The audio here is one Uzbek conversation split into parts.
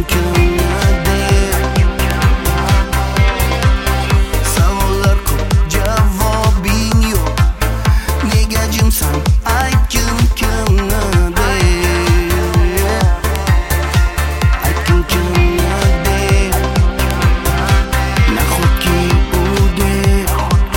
Savollar ko'p, javobing yo'q. Nega jimsan? Aytgim kelmadi. Aytgim kelmadi. Nahotki u deb,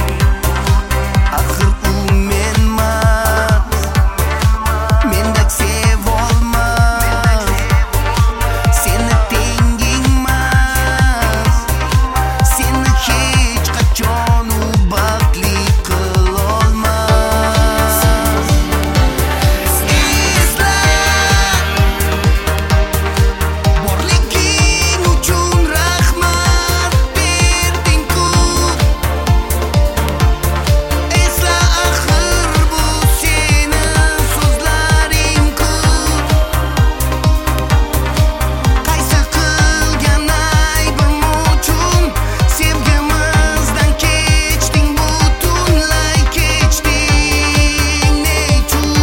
axir u menmas. Mendek sevolmas. Seni tengingmas. Seni hech qachon u baxtli qilolmas. Esla, borliging uchun rahmat berding-ku. Esla, axir bu seni so'zlaring-ku. Qaysi qilgan aybim uchun sevgimizdan kechding, butunlay kechding, nechun?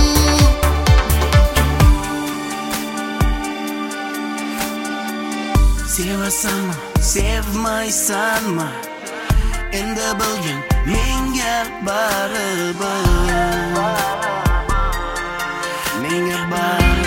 Sevasanmi, sevmaysanmi? Endi bilgin, menga baribir. Menga baribir.